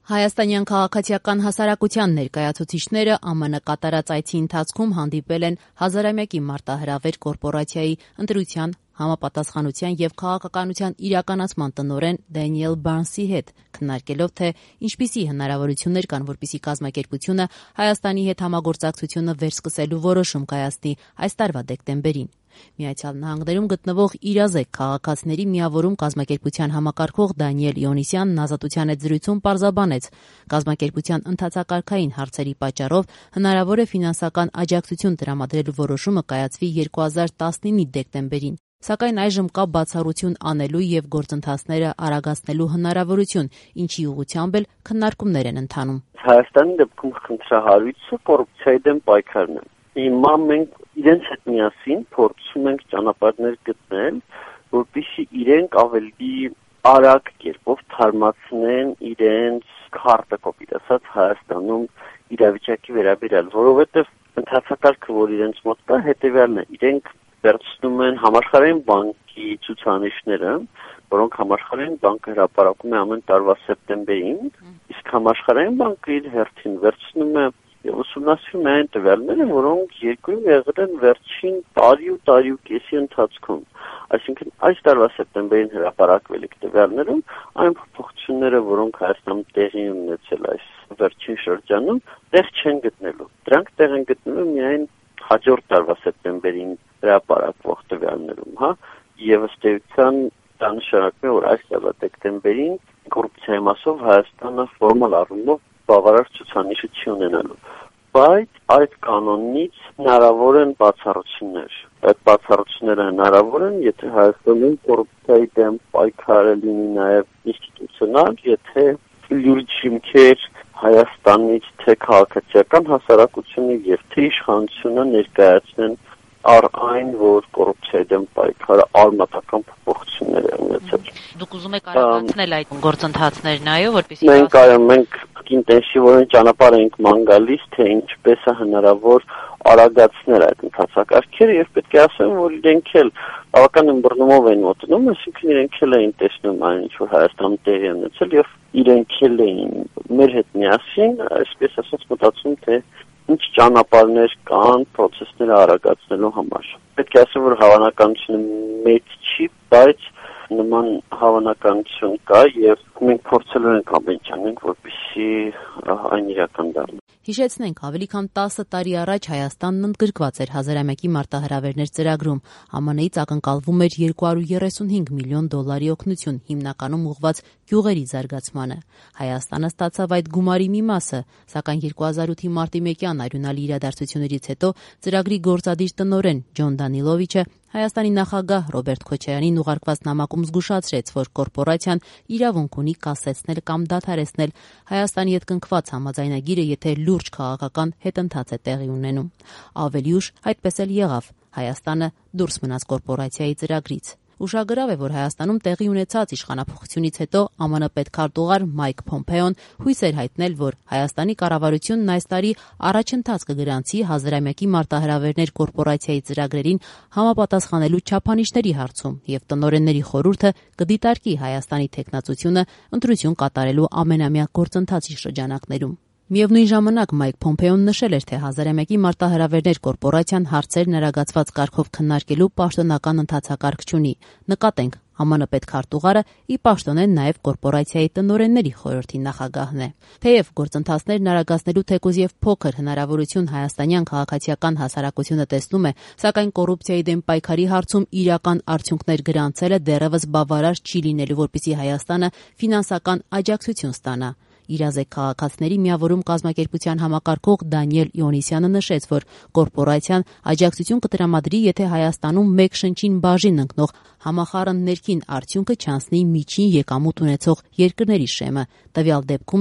Հայաստանյան քաղաքացիական հասարակության ներկայացուցիչները ԱՄՆ կատարած այցի ընթացքում հանդիպել են հազարամյակի մարտահրավեր կորպորացիայի ընտրության, համապատասխանության և քաղաքականության իրականացման տնօրեն Դենիել Բարնսի հետ, քննարկելով, թե ինչպիսի հնարավորություններ կան, որպեսզի կազմակերպությունը Հայաստանի հետ համագործակցությունը վերսկսելու որոշում կայացնի այս տարվա դեկտեմբերին։ Միացյալ Նահանգներում գտնվող իրազեկ քաղաքացիների միավորում կազմակերպության համակարգող Դանիել Իոնիսյանն Ազատության հետ զրույցում պարզաբանեց, կազմակերպության ընթացակարգային հարցերի պատճառով հնարավոր է ֆինանսական աջակցություն տրամադրելու որոշումը կայացվի 2019-ի դեկտեմբերին, սակայն այժմ կա բացառություն անելու և գործընթացները արագացնելու հնարավորություն, ինչի ուղղությամբ էլ քննարկումներ են ընթանում։ Հայաստանի դեպքում խնդրահարույցը կոռուպցիայի դեմ պայքարն է։ Հիմա մենք իրենց հետ միասին փորձում ենք ճանապարհներ գտնել, որպեսզի իրենք ավելի արագ կերպով թարմացնեն իրենց քարտը, կոպիտ ասած, Հայաստանում իրավիճակի վերաբերյալ, որովհետև ընթացակարգը, որ իրենց մոտ կա, հետևյալն է. իրենք վերցնում են համաշխարհային բանկի ցուցանիշները, որոնք համաշխարհային բանկը հրապարակում է ամեն տարվա սեպտեմբերին, իսկ համաշխարհային բանկը իր հերթին վերցնում է և ուսումնասիրում է այն տվյալները, որոնք երկրում եղել են վերջին տարի ու կեսի ընթացքում։ Այսինքն այս տարվա սեպտեմբերին հրապարակվելիք տվյալներում այն փոփոխությունները, որոնք Հայաստանում տեղի ունեցել այս վերջին շրջանում, տեղ չեն գտնելու։ Դրանք տեղ են գտնելու միայն հաջորդ տարվա սեպտեմբերին հրապարակվող տվյալներում, եւ ըստ էության դա նշանակում է, որ այս տարվա դեկտեմբերին կոռուպցիայի մասով Հայաստանը ֆորմալ առումով բավարար ցուցանիշը չի ունենալու, բայց այդ կանոնից հնարավոր են բացառություններ։ Այդ բացառությունները հնարավոր են, եթե Հայաստանում կոռուպցիայի դեմ պայքարը լինի նաև ինստիտուցիոնալ, եթե լուրջ հիմքեր Հայաստանից թե քաղաքացիական հասարակությունը եւ թե իշխանությունը ներկայացնեն առ այն, որ կոռուպցիայի դեմ պայքարը արմատական փոփոխություններ է ունեցել։ Դուք ուզում եք արագացնել այդ գործընթացներն, այո, որպեսզի մենք ինտենսիվորեն ճանապարհ ենք ման գալիս, թե ինչպես է հնարավոր արագացնել այդ ընթացակարգերը, եւ պետք է ասեմ, որ իրենք էլ բավական ըմբռնումով են մոտենում, այսինքն իրենք էլ էին տեսնում այն, ինչ որ Հայաստանում տեղի ունեցել, եւ իրենք էլ էին մեր հետ միասին, այսպես ասած, մտածում, թե ինչ ճանապարհներ կան process-ները արագացնելու համար։ Պետք է ասեմ, որ հավանականությունը մեծ չի, բայց նման հավանականություն կա եւ մենք փորձելու ենք ամեն ինչ, որպեսզի այն իրական դառնա։ Հիշեցնենք, ավելի քան 10 տարի առաջ Հայաստանն ընդգրկված էր հազարամյակի մարտահրավերներ ծրագրում։ ԱՄՆ-ից ակնկալվում էր $235 միլիոն օգնություն, հիմնականում ուղղված գյուղերի զարգացմանը։ Հայաստանը ստացավ այդ գումարի մի մասը, սակայն 2008-ի մարտի 1-յան արյունալի իրադարձություններից հետո ծրագրի գործադիր տնօրեն Ջոն Դանիլովիչը Հայաստանի նախագահ Ռոբերտ Քոչարյանին ուղարկված նամակում զգուշացրեց, որ կորպորացիան իրավունք ունի կասեցնել կամ դադարեցնել Հայաստանի հետ կնքված համաձայնագիրը, եթե լուրջ քաղաքական հետընթաց է տեղի ունենում։ Ավելի ուշ այդպես էլ եղավ։ Հայաստանը դուրս մնաց կորպորացիայի ծրագրից։ Ուշագրավ է, որ Հայաստանում տեղի ունեցած իշխանափոխությունից հետո ԱՄՆ պետքարտուղար Մայք Փոմփեոն հույս էր հայտնել, որ Հայաստանի կառավարությունն այս տարի առաջընթաց կգրանցի հազարամյակի մարտահրավերներ կորպորացիայի ծրագրերին համապատասխանելու չափանիշների հարցում եւ տնօրենների խորհուրդը կդիտարկի Հայաստանի թեկնածությունը ընտրություն կատարելու ամենամյա գործընթացի շրջանակներում։ Միևնույն ժամանակ Մայք Փոմփեոն նշել էր, թե հազարամյակի մարտահրավերներ կորպորացիան հարցերն արագացված կարգով քննարկելու պաշտոնական ընթացակարգ չունի։ Նկատենք, ԱՄՆ պետքարտուղարը ի պաշտոնեն նաև կորպորացիայի տնօրենների խորհրդի նախագահն է։ Թեև գործընթացներն արագացնելու թեկուզ եւ փոքր հնարավորություն հայաստանյան քաղաքացիական հասարակությունը տեսնում է, սակայն կոռուպցիայի դեմ պայքարի հարցում իրական արդյունքներ գրանցելը դեռևս բավարար չի լինելու, որպեսզի Հայաստանը ֆինանսական աջակցություն ստանա։ Իրազեկ քաղաքացիների միավորում կազմակերպության համակարգող Դանիել Իոնիսյանը նշեց, որ կորպորացիան աջակցություն կտրամադրի, եթե Հայաստանում մեկ շնչին բաժին ընկնող համախառն ներքին արդյունքը չանցնի միջին եկամուտ ունեցող երկրների շեմը, տվյալ դեպքում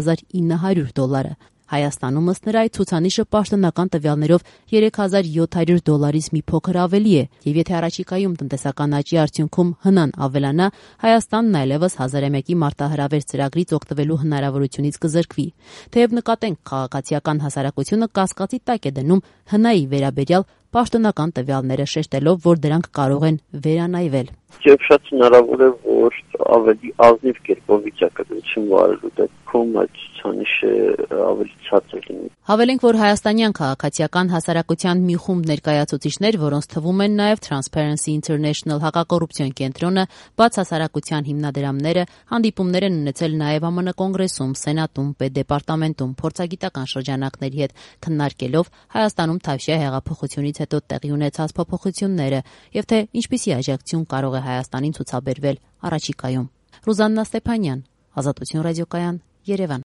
$3,900։ Հայաստանում ըստ նրա այդ ցուցանիշը պաշտոնական տվյալներով $3,700-ից մի փոքր ավելի է, եւ եթե առաջիկայում տնտեսական աճի արդյունքում հնան ավելանա, Հայաստանն այլևս հազարամյակի մարտահրավեր ծրագրից օգտվելու հնարավորությունից կզրկվի։ Թեև նկատենք, քաղաքացիական հասարակությունը կասկածի տակ է դնում հնայի վերաբերյալ պաշտոնական տվյալները շեշտելով, որ դրանք կարող են վերանայվել։ Եվ շատ հնարավոր է, որ ավելի ազնիվ կերպով վիճակագրություն վարելու դեպքում այդ ցուցանիշը ավելի ցածր լինի։ Հավելենք, որ հայաստանյան քաղաքացիական հասարակության մի խումբ ներկայացուցիչներ, որոնց թվում են նաև Transparency International հակակոռուպցիոն կենտրոնը, բաց հասարակության հիմնադրամները, հանդիպումներ են ունեցել նաև ԱՄՆ կոնգրեսում, սենատում, պետդեպարտամենտում, փորձագիտական շրջանակների հետ քննարկելով Հայաստանում Թավշյա հեղափոխությունից հետո տեղի ունեցած փոփոխությունները եւ թե ինչպիսի աջակցություն կարող է Հայաստանին ցուցաբերվել առաջիկայում։ Ռուզաննա Ստեփանյան, Ազատություն ռադիոկայան, Երևան։